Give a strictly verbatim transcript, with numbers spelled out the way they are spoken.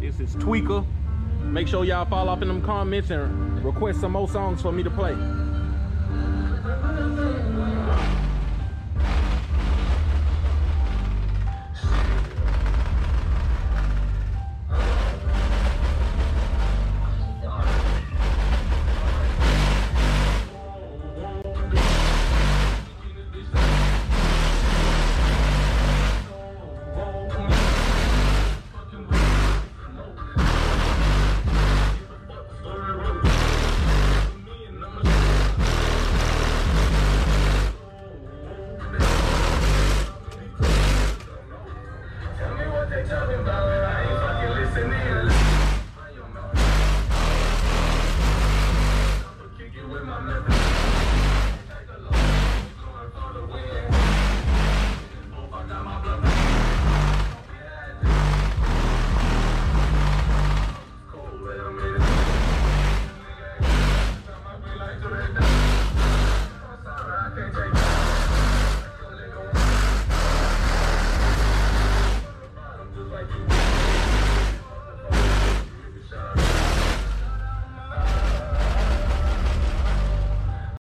This is Tweaker. Make sure y'all follow up in them comments and request some more songs for me to play.